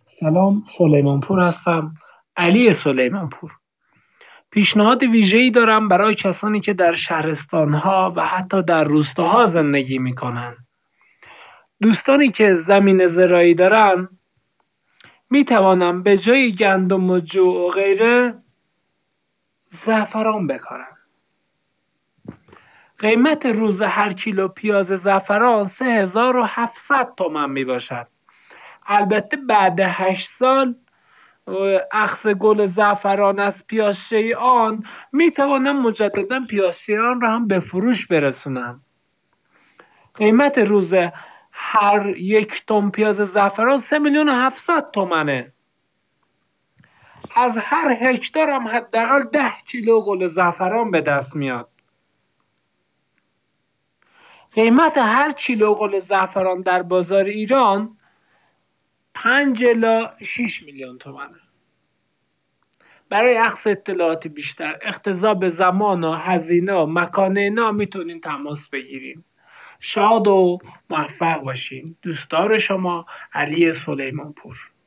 سلام، سلیمانپور هستم. علی سلیمانپور. پیشنهاد ویژه‌ای دارم برای کسانی که در شهرستان‌ها و حتی در روستاها زندگی می‌کنند. دوستانی که زمین زراعی دارن می‌توانند به جای گندم و جو و غیره زعفران بکارن. قیمت روز هر کیلو پیاز زعفران 3700 تومان میباشد. البته بعد 8 سال اخذ گل زعفران از پیازچی آن می توانم مجددا پیازچی آن را هم به فروش برسونم. قیمت روز هر 1 تن پیاز زعفران 3,700,000 تومانه. از هر هکتار هم حداقل 10 کیلو گل زعفران به دست میاد. قیمت هر کیلو گل زعفران در بازار ایران 5 الی 6 میلیون تومانه. برای اخذ اطلاعات بیشتر، اقتضا به زمان و هزینه و مکان اینا میتونین تماس بگیرین. شاد و موفق باشین. دوستدار شما، علی سلیمانپور.